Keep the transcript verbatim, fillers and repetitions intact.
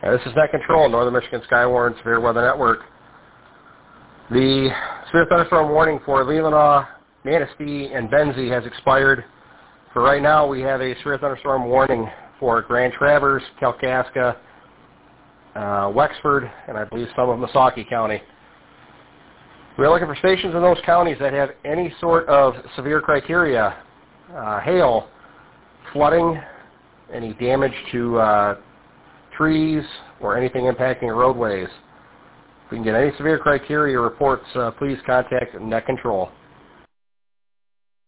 Uh, this is Net Control, Northern Michigan Skywarn Severe Weather Network. The severe thunderstorm warning for Leelanau, Manistee, and Benzie has expired. For right now, we have a severe thunderstorm warning for Grand Traverse, Kalkaska, uh, Wexford, and I believe some of Missaukee County. We're looking for stations in those counties that have any sort of severe criteria, uh, hail, flooding, any damage to uh, trees, or anything impacting roadways. If we can get any severe criteria reports, uh, please contact Net Control.